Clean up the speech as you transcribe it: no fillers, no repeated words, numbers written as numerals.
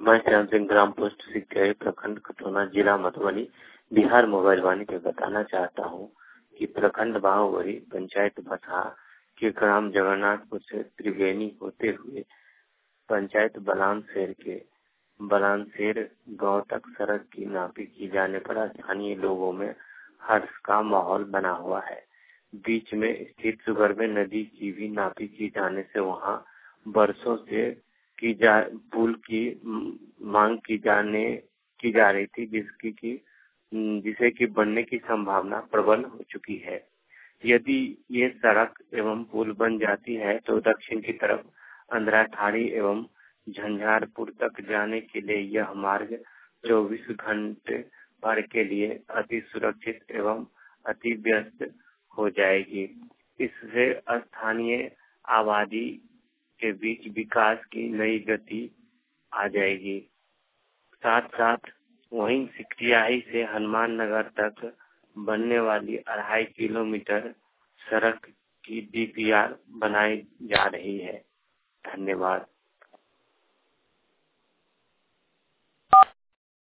मैं श्याम सिंह, ग्राम पोस्ट सिक्के, प्रखंड खतौना, जिला मधुबनी, बिहार मोबाइल वाणी पे बताना चाहता हूँ कि प्रखंड बाहुबली, पंचायत बसहा के ग्राम जगन्नाथपुर से त्रिवेणी होते हुए पंचायत बलानशेर के बलानशेर गांव तक सड़क की नापी की जाने पर स्थानीय लोगों में हर्ष का माहौल बना हुआ है। बीच में स्थित सुगर्भे नदी की भी नापी की जाने से वहां वर्षों से पुल की मांग की जा रही थी, जिसे कि बनने की संभावना प्रबल हो चुकी है। यदि ये सड़क एवं पुल बन जाती है तो दक्षिण की तरफ अंधराठाड़ी एवं झंझारपुर तक जाने के लिए यह मार्ग 24 घंटे भर के लिए अति सुरक्षित एवं अति व्यस्त हो जाएगी। इससे स्थानीय आबादी के बीच विकास की नई गति आ जाएगी। साथ साथ वहीं सिकटियाही से हनुमान नगर तक बनने वाली 2.5 किलोमीटर सड़क की DPR बनाई जा रही है। धन्यवाद।